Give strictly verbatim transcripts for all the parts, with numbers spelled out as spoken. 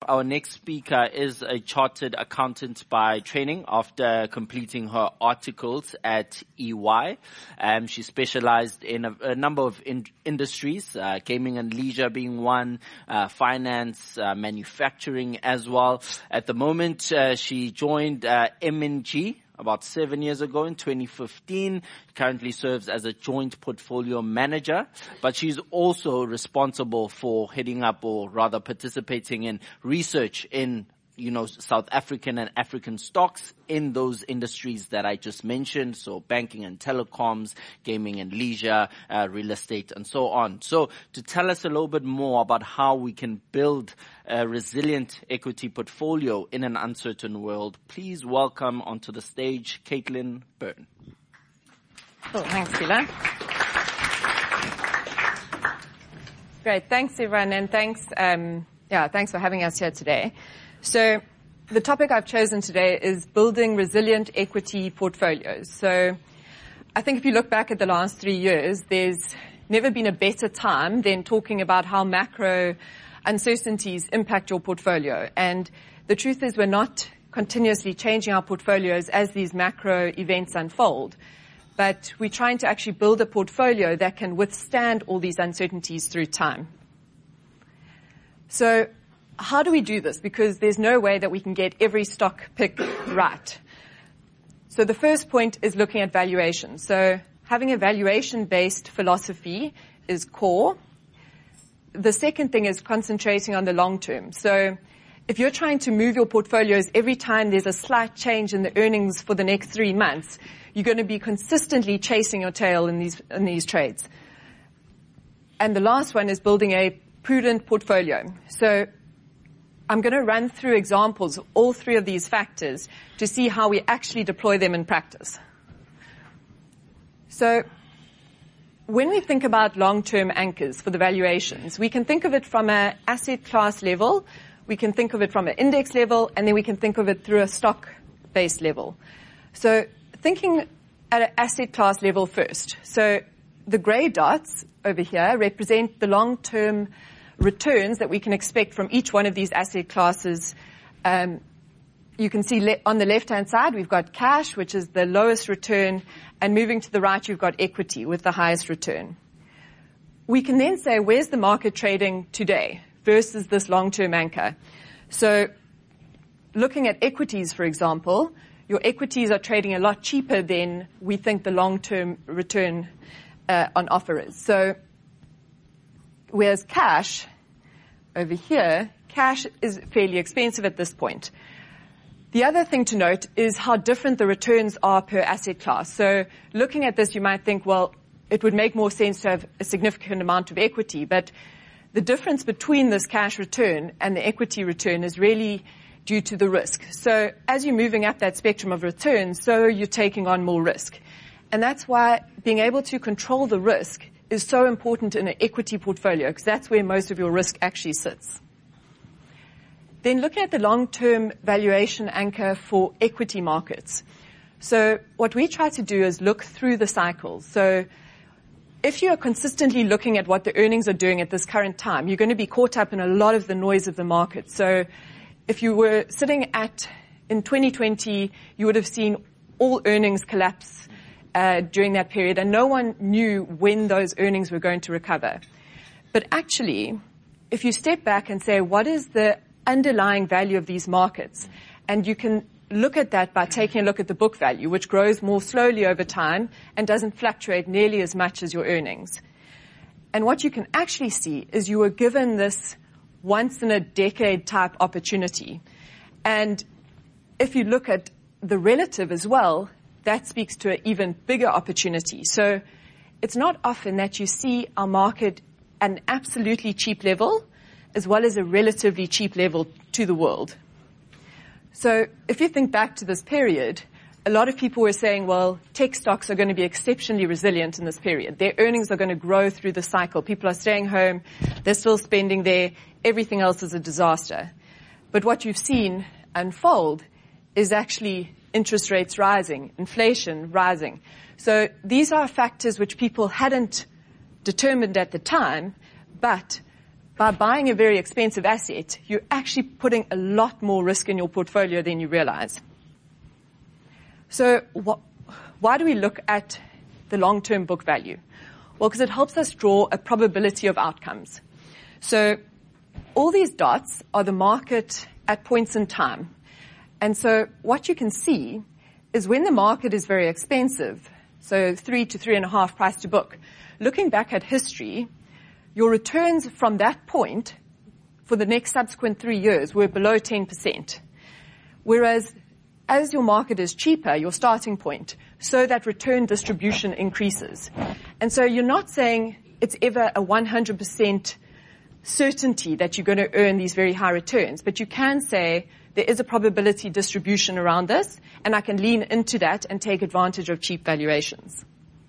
our next speaker is a chartered accountant by training after completing her articles at E Y. Um, she specialized in a, a number of in, industries, uh, gaming and leisure being one, uh, finance, uh, manufacturing as well. At the moment, uh, she joined uh, M and G about seven years ago in twenty fifteen. Currently serves as a joint portfolio manager, but she's also responsible for heading up, or rather participating in research in, you know, South African and African stocks in those industries that I just mentioned. So banking and telecoms, gaming and leisure, uh, real estate, and so on. So to tell us a little bit more about how we can build a resilient equity portfolio in an uncertain world, please welcome onto the stage Caitlin Byrne. Oh, thanks, Sheila. Great. Thanks, everyone, and thanks, um, yeah, thanks for having us here today. So the topic I've chosen today is building resilient equity portfolios. So I think if you look back at the last three years, there's never been a better time than talking about how macro uncertainties impact your portfolio. And the truth is we're not continuously changing our portfolios as these macro events unfold, but we're trying to actually build a portfolio that can withstand all these uncertainties through time. So how do we do this? Because there's no way that we can get every stock pick right. So the first point is looking at valuation. So having a valuation-based philosophy is core. The second thing is concentrating on the long term. So if you're trying to move your portfolios every time there's a slight change in the earnings for the next three months, you're going to be consistently chasing your tail in these, in these trades. And the last one is building a prudent portfolio. So I'm going to run through examples of all three of these factors to see how we actually deploy them in practice. So when we think about long-term anchors for the valuations, we can think of it from an asset class level, we can think of it from an index level, and then we can think of it through a stock-based level. So thinking at an asset class level first. So the gray dots over here represent the long-term returns that we can expect from each one of these asset classes. Um, you can see le- on the left-hand side, we've got cash, which is the lowest return, and moving to the right, you've got equity with the highest return. We can then say, where's the market trading today versus this long-term anchor? So looking at equities, for example, your equities are trading a lot cheaper than we think the long-term return uh, on offer is. So whereas cash, over here, cash is fairly expensive at this point. The other thing to note is how different the returns are per asset class. So looking at this, you might think, well, it would make more sense to have a significant amount of equity, but the difference between this cash return and the equity return is really due to the risk. So as you're moving up that spectrum of returns, so you're taking on more risk. And that's why being able to control the risk is so important in an equity portfolio, because that's where most of your risk actually sits. Then looking at the long-term valuation anchor for equity markets. So what we try to do is look through the cycles. So if you are consistently looking at what the earnings are doing at this current time, you're going to be caught up in a lot of the noise of the market. So if you were sitting at, in twenty twenty, you would have seen all earnings collapse uh, during that period, and no one knew when those earnings were going to recover. But actually, if you step back and say, what is the underlying value of these markets? And you can look at that by taking a look at the book value, which grows more slowly over time and doesn't fluctuate nearly as much as your earnings. And what you can actually see is you were given this once-in-a-decade type opportunity. And if you look at the relative as well, that speaks to an even bigger opportunity. So it's not often that you see our market at an absolutely cheap level as well as a relatively cheap level to the world. So if you think back to this period, a lot of people were saying, well, tech stocks are going to be exceptionally resilient in this period. Their earnings are going to grow through the cycle. People are staying home. They're still spending there. Everything else is a disaster. But what you've seen unfold is actually interest rates rising, inflation rising. So these are factors which people hadn't determined at the time, but by buying a very expensive asset, you're actually putting a lot more risk in your portfolio than you realize. So what, why do we look at the long-term book value? Well, because it helps us draw a probability of outcomes. So all these dots are the market at points in time. And so what you can see is when the market is very expensive, so three to three and a half price to book, looking back at history, your returns from that point for the next subsequent three years were below ten percent. Whereas as your market is cheaper, your starting point, so that return distribution increases. And so you're not saying it's ever a one hundred percent certainty that you're going to earn these very high returns, but you can say there is a probability distribution around this, and I can lean into that and take advantage of cheap valuations.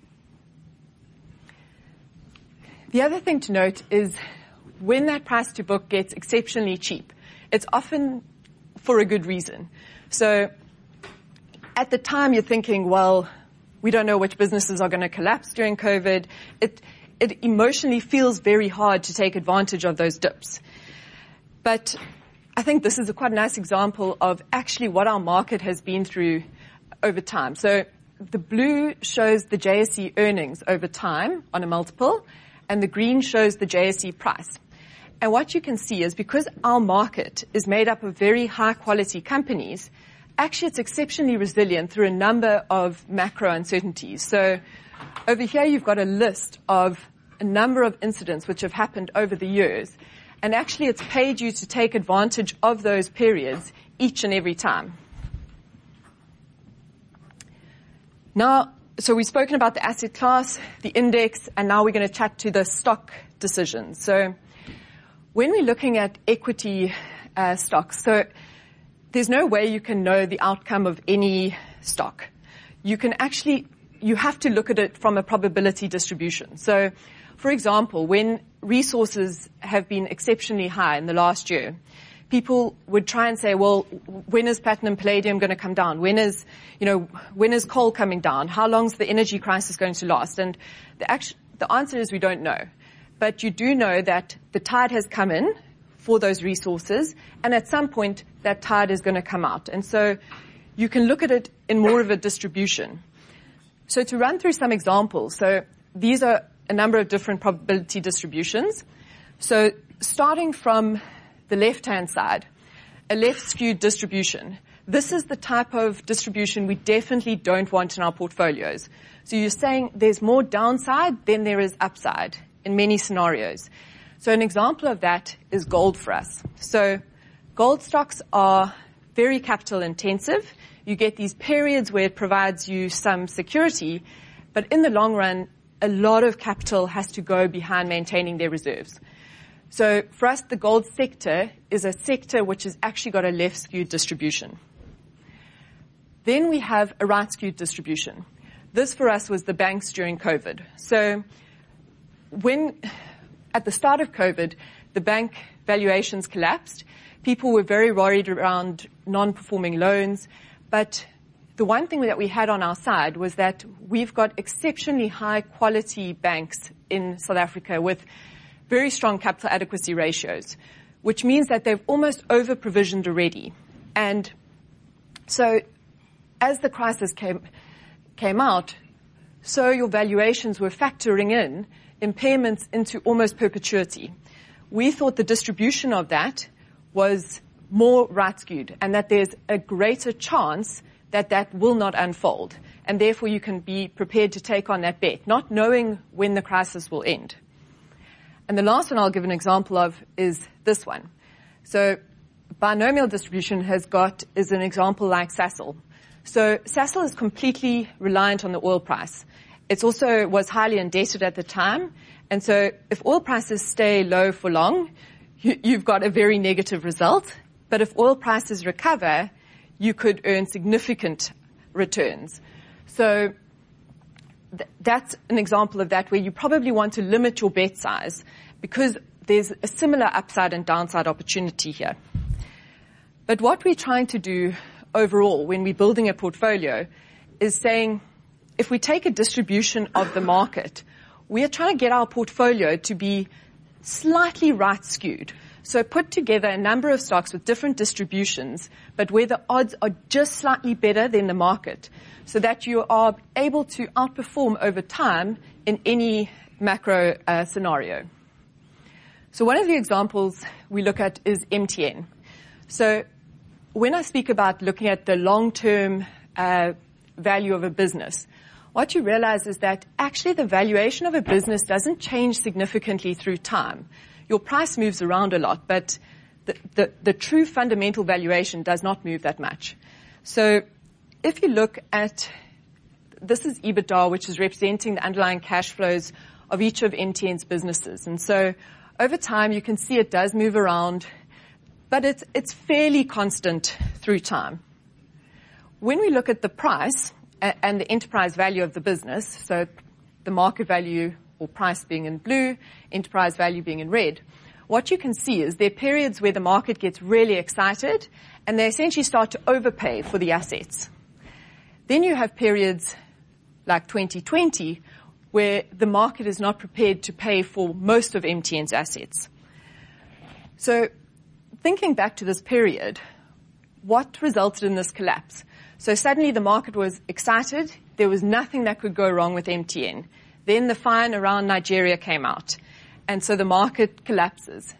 The other thing to note is when that price to book gets exceptionally cheap, it's often for a good reason. So at the time you're thinking, well, we don't know which businesses are going to collapse during COVID. It, it emotionally feels very hard to take advantage of those dips. But I think this is a quite a nice example of actually what our market has been through over time. So the blue shows the J S E earnings over time on a multiple, and the green shows the J S E price. And what you can see is because our market is made up of very high quality companies, actually it's exceptionally resilient through a number of macro uncertainties. So over here you've got a list of a number of incidents which have happened over the years. And actually it's paid you to take advantage of those periods each and every time. Now, so we've spoken about the asset class, the index, and now we're going to chat to the stock decisions. So when we're looking at equity uh, stocks, so there's no way you can know the outcome of any stock. You can actually, you have to look at it from a probability distribution. So, for example, when resources have been exceptionally high in the last year, people would try and say, well, when is platinum, palladium going to come down? When is, you know, when is coal coming down? How long is the energy crisis going to last? And the, actual, the answer is we don't know. But you do know that the tide has come in for those resources, and at some point that tide is going to come out. And so you can look at it in more of a distribution. So to run through some examples, so these are a number of different probability distributions. So starting from the left-hand side, a left-skewed distribution. This is the type of distribution we definitely don't want in our portfolios. So you're saying there's more downside than there is upside in many scenarios. So an example of that is gold for us. So gold stocks are very capital intensive. You get these periods where it provides you some security, but in the long run, a lot of capital has to go behind maintaining their reserves. So for us, the gold sector is a sector which has actually got a left-skewed distribution. Then we have a right-skewed distribution. This for us was the banks during COVID. So when at the start of COVID, the bank valuations collapsed. People were very worried around non-performing loans. But the one thing that we had on our side was that we've got exceptionally high quality banks in South Africa with very strong capital adequacy ratios, which means that they've almost over-provisioned already. And so as the crisis came, came out, so your valuations were factoring in impairments into almost perpetuity. We thought the distribution of that was more right-skewed and that there's a greater chance that that will not unfold. And therefore you can be prepared to take on that bet, not knowing when the crisis will end. And the last one I'll give an example of is this one. So binomial distribution has got, is an example like Sasol. So Sasol is completely reliant on the oil price. It also was highly indebted at the time. And so if oil prices stay low for long, you, you've got a very negative result. But if oil prices recover, you could earn significant returns. So th- that's an example of that where you probably want to limit your bet size because there's a similar upside and downside opportunity here. But what we're trying to do overall when we're building a portfolio is saying if we take a distribution of the market, we are trying to get our portfolio to be slightly right skewed. So put together a number of stocks with different distributions, but where the odds are just slightly better than the market, so that you are able to outperform over time in any macro uh, scenario. So one of the examples we look at is M T N. So when I speak about looking at the long-term uh, value of a business, what you realize is that actually the valuation of a business doesn't change significantly through time. Your price moves around a lot, but the, the, the true fundamental valuation does not move that much. So if you look at, this is EBITDA, which is representing the underlying cash flows of each of M T N's businesses. And so over time, you can see it does move around, but it's, it's fairly constant through time. When we look at the price and the enterprise value of the business, so the market value or price being in blue, enterprise value being in red, what you can see is there are periods where the market gets really excited and they essentially start to overpay for the assets. Then you have periods like twenty twenty where the market is not prepared to pay for most of M T N's assets. So thinking back to this period, what resulted in this collapse? So suddenly the market was excited. There was nothing that could go wrong with M T N. Then the fine around Nigeria came out, and so the market collapses.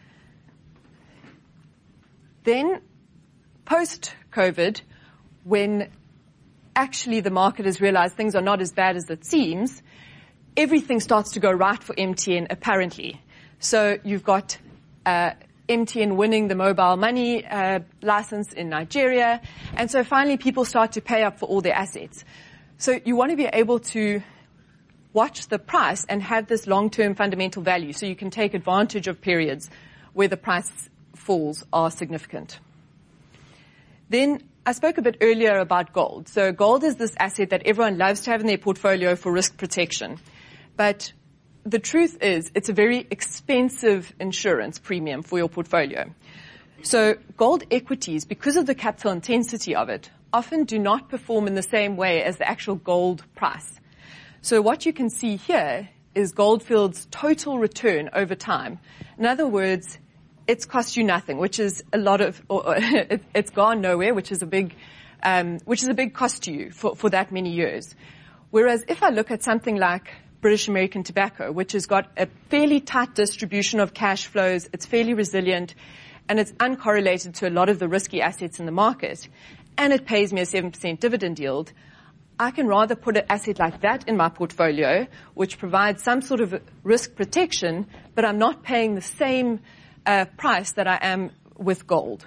Then, post-COVID, when actually the market has realized things are not as bad as it seems, everything starts to go right for M T N, apparently. So you've got uh, M T N winning the mobile money uh, license in Nigeria, and so finally people start to pay up for all their assets. So you want to be able to watch the price and have this long-term fundamental value so you can take advantage of periods where the price falls are significant. Then I spoke a bit earlier about gold. So gold is this asset that everyone loves to have in their portfolio for risk protection. But the truth is it's a very expensive insurance premium for your portfolio. So gold equities, because of the capital intensity of it, often do not perform in the same way as the actual gold price. So what you can see here is Gold Fields' total return over time. In other words, it's cost you nothing, which is a lot of, or, or it's gone nowhere, which is a big, um, which is a big cost to you for, for that many years. Whereas if I look at something like British American Tobacco, which has got a fairly tight distribution of cash flows, it's fairly resilient, and it's uncorrelated to a lot of the risky assets in the market, and it pays me a seven percent dividend yield, I can rather put an asset like that in my portfolio, which provides some sort of risk protection, but I'm not paying the same uh, price that I am with gold.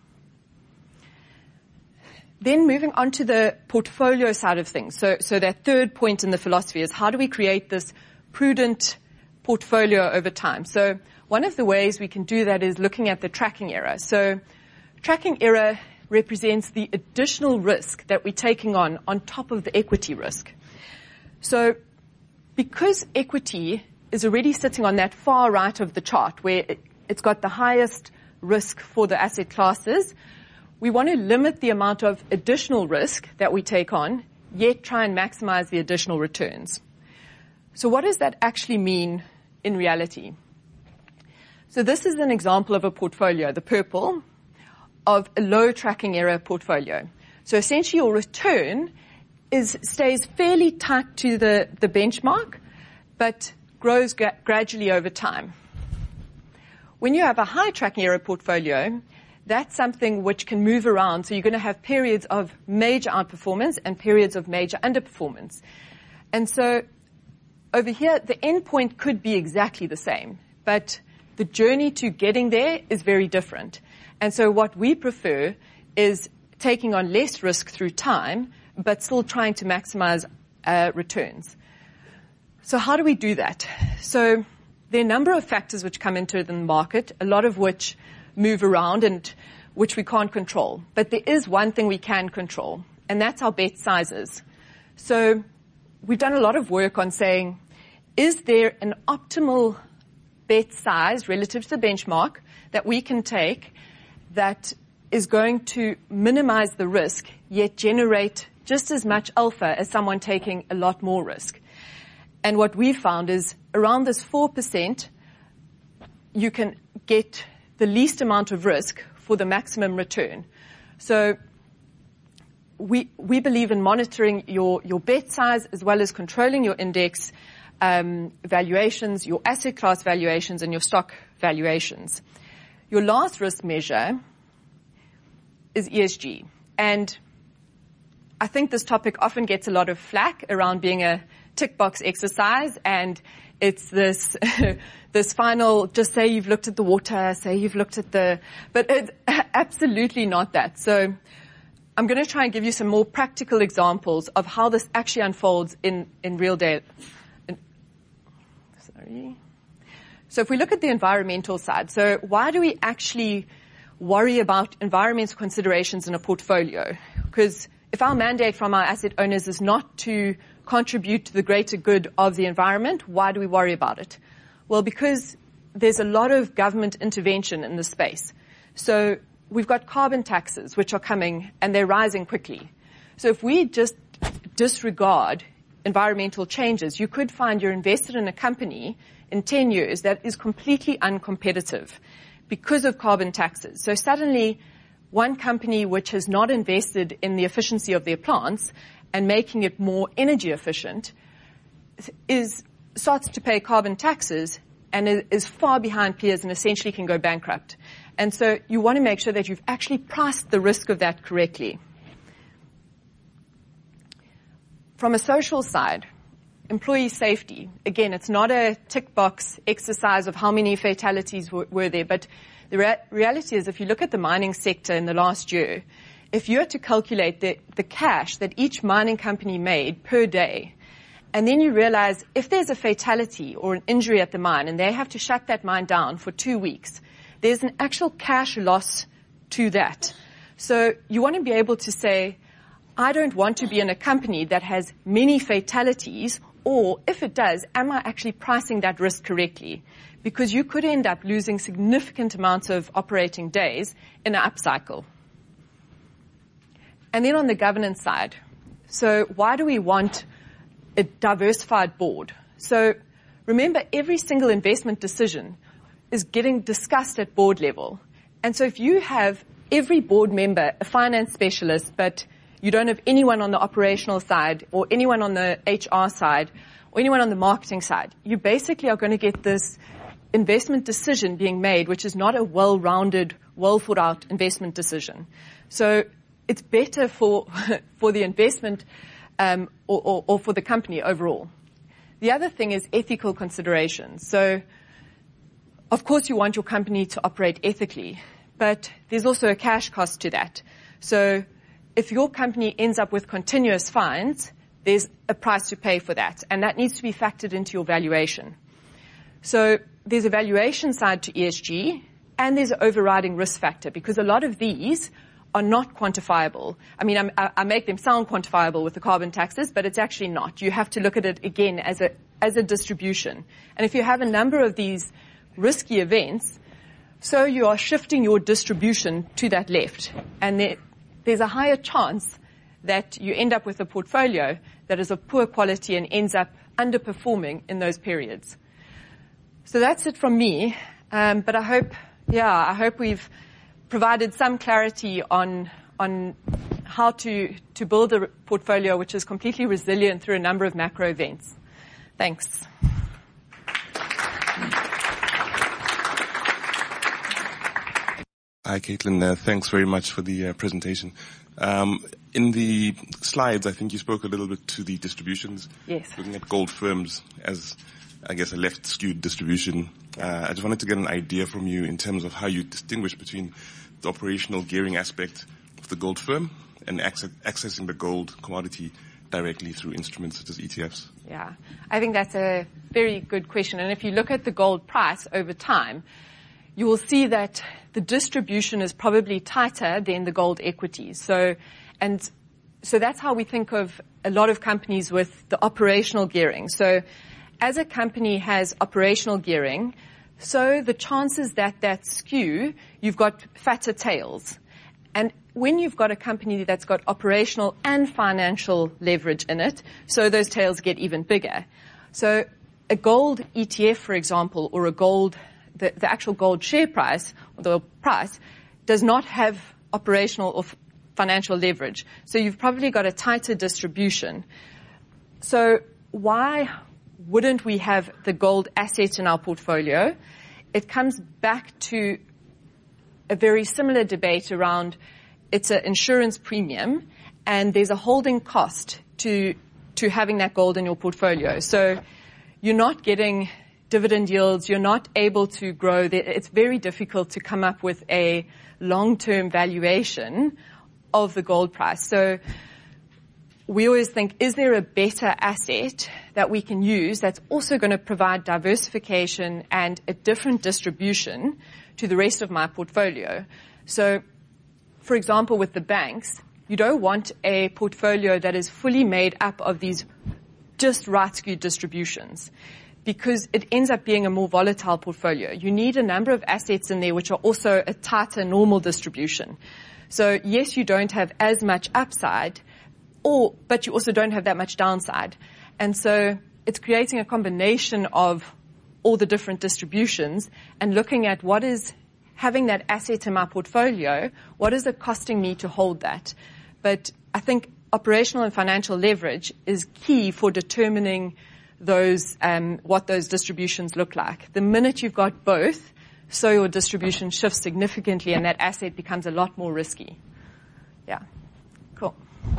Then moving on to the portfolio side of things. So, so that third point in the philosophy is how do we create this prudent portfolio over time? So one of the ways we can do that is looking at the tracking error. So tracking error represents the additional risk that we're taking on on top of the equity risk. So because equity is already sitting on that far right of the chart where it, it's got the highest risk for the asset classes, we want to limit the amount of additional risk that we take on, yet try and maximize the additional returns. So what does that actually mean in reality? So this is an example of a portfolio, the purple, of a low tracking error portfolio. So essentially your return is stays fairly tight to the, the benchmark, but grows gra- gradually over time. When you have a high tracking error portfolio, that's something which can move around. So you're going to have periods of major outperformance and periods of major underperformance. And so over here, the end point could be exactly the same, but the journey to getting there is very different. And so what we prefer is taking on less risk through time, but still trying to maximize uh, returns. So how do we do that? So there are a number of factors which come into the market, a lot of which move around and which we can't control. But there is one thing we can control, and that's our bet sizes. So we've done a lot of work on saying, is there an optimal bet size relative to the benchmark that we can take that is going to minimize the risk, yet generate just as much alpha as someone taking a lot more risk? And what we found is around this four percent you can get the least amount of risk for the maximum return. So we, we believe in monitoring your, your bet size as well as controlling your index um, valuations, your asset class valuations, and your stock valuations. Your last risk measure is E S G. And I think this topic often gets a lot of flack around being a tick box exercise, and it's this this final, just say you've looked at the water, say you've looked at the, but it's absolutely not that. So I'm going to try and give you some more practical examples of how this actually unfolds in, in real day. In, sorry. So if we look at the environmental side, so why do we actually worry about environmental considerations in a portfolio? Because if our mandate from our asset owners is not to contribute to the greater good of the environment, why do we worry about it? Well, because there's a lot of government intervention in this space. So we've got carbon taxes, which are coming, and they're rising quickly. So if we just disregard environmental changes, you could find you're invested in a company in ten years that is completely uncompetitive because of carbon taxes. So suddenly, one company which has not invested in the efficiency of their plants and making it more energy efficient is starts to pay carbon taxes and is far behind peers and essentially can go bankrupt. And so you want to make sure that you've actually priced the risk of that correctly. From a social side, employee safety. Again, it's not a tick box exercise of how many fatalities were, were there, but the re- reality is if you look at the mining sector in the last year, if you were to calculate the, the cash that each mining company made per day, and then you realize if there's a fatality or an injury at the mine and they have to shut that mine down for two weeks, there's an actual cash loss to that. So you want to be able to say, I don't want to be in a company that has many fatalities, or if it does, am I actually pricing that risk correctly? Because you could end up losing significant amounts of operating days in an upcycle. And then on the governance side, so why do we want a diversified board? So remember, every single investment decision is getting discussed at board level. And so if you have every board member a finance specialist, but you don't have anyone on the operational side or anyone on the H R side or anyone on the marketing side, you basically are going to get this investment decision being made, which is not a well-rounded, well-thought-out investment decision. So it's better for for the investment um, or, or, or for the company overall. The other thing is ethical considerations. So, of course, you want your company to operate ethically, but there's also a cash cost to that. So if your company ends up with continuous fines, there's a price to pay for that, and that needs to be factored into your valuation. So there's a valuation side to E S G, and there's an overriding risk factor, because a lot of these are not quantifiable. I mean, I'm, I make them sound quantifiable with the carbon taxes, but it's actually not. You have to look at it, again, as a as a distribution. And if you have a number of these risky events, so you are shifting your distribution to that left, and there, there's a higher chance that you end up with a portfolio that is of poor quality and ends up underperforming in those periods. So that's it from me. Um, but I hope, yeah, I hope we've provided some clarity on on how to to build a portfolio which is completely resilient through a number of macro events. Thanks. Hi, Caitlin. Uh, thanks very much for the uh, presentation. Um, in the slides, I think you spoke a little bit to the distributions. Yes. Looking at gold firms as, I guess, a left-skewed distribution. Uh, I just wanted to get an idea from you in terms of how you distinguish between the operational gearing aspect of the gold firm and access, accessing the gold commodity directly through instruments such as E T Fs. Yeah, I think that's a very good question. And if you look at the gold price over time, you will see that the distribution is probably tighter than the gold equities. So, and so that's how we think of a lot of companies with the operational gearing. So as a company has operational gearing, so the chances that that skew, you've got fatter tails. And when you've got a company that's got operational and financial leverage in it, so those tails get even bigger. So a gold E T F, for example, or a gold the, the actual gold share price, or the price, does not have operational or f- financial leverage. So you've probably got a tighter distribution. So why wouldn't we have the gold asset in our portfolio? It comes back to a very similar debate around it's an insurance premium, and there's a holding cost to to having that gold in your portfolio. So you're not getting dividend yields, you're not able to grow. It's very difficult to come up with a long-term valuation of the gold price. So we always think, is there a better asset that we can use that's also going to provide diversification and a different distribution to the rest of my portfolio? So, for example, with the banks, you don't want a portfolio that is fully made up of these just right skewed distributions, because it ends up being a more volatile portfolio. You need a number of assets in there which are also a tighter normal distribution. So yes, you don't have as much upside, or but you also don't have that much downside. And so it's creating a combination of all the different distributions and looking at what is having that asset in my portfolio, what is it costing me to hold that? But I think operational and financial leverage is key for determining those, um, what those distributions look like. The minute you've got both, so your distribution shifts significantly and that asset becomes a lot more risky. Yeah. Cool.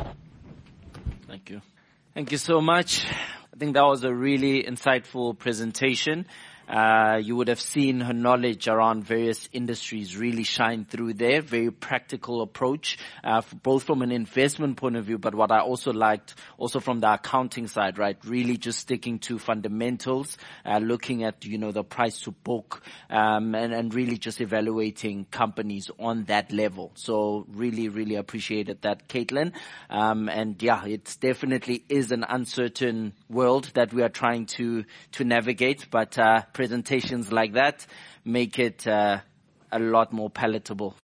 Thank you. Thank you so much. I think that was a really insightful presentation. Uh, you would have seen her knowledge around various industries really shine through there. Very practical approach, uh, both from an investment point of view, but what I also liked, also from the accounting side, right? Really just sticking to fundamentals, uh, looking at, you know, the price to book, um, and, and really just evaluating companies on that level. So really, really appreciated that, Caitlin. Um, and yeah, it definitely is an uncertain world that we are trying to, to navigate, but, uh, presentations like that make it uh, a lot more palatable